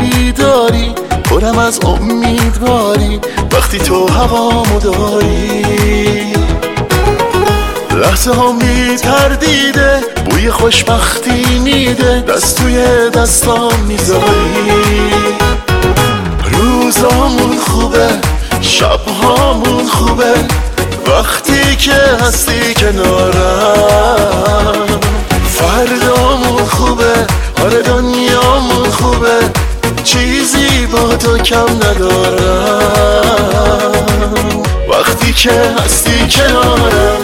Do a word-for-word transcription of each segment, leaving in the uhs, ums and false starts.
بیداری، پرم از امیدواری وقتی تو هوامو داری. لحظه ها میتردیده، بوی خوشبختی میده، دست توی دستام میذاری. روزامون خوبه، شبهامون خوبه، وقتی که هستی کنارم. فردامون خوبه، آره دنیامون خوبه، چیزی با تو کم ندارم وقتی که هستی کنارم.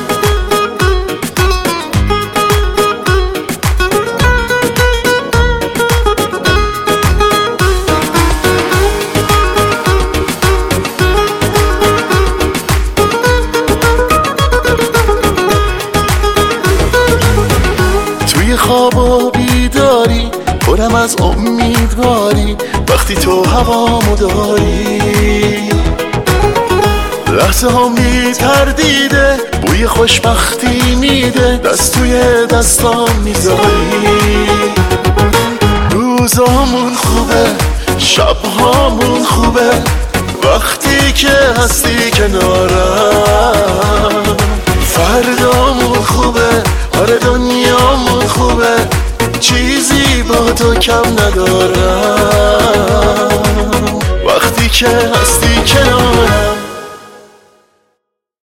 توی خواب و بیداری، پرم از امیدواری وقتی تو هوامو داری. لحظه ها میتردیده، بوی خوشبختی میده، دست توی دستام میذاری. روزامون خوبه، شبهامون خوبه، وقتی که هستی کنارم. فردامون خوبه، آره دنیامون خوبه، چیزی با تو کم ندارم وقتی که هستی کنارم.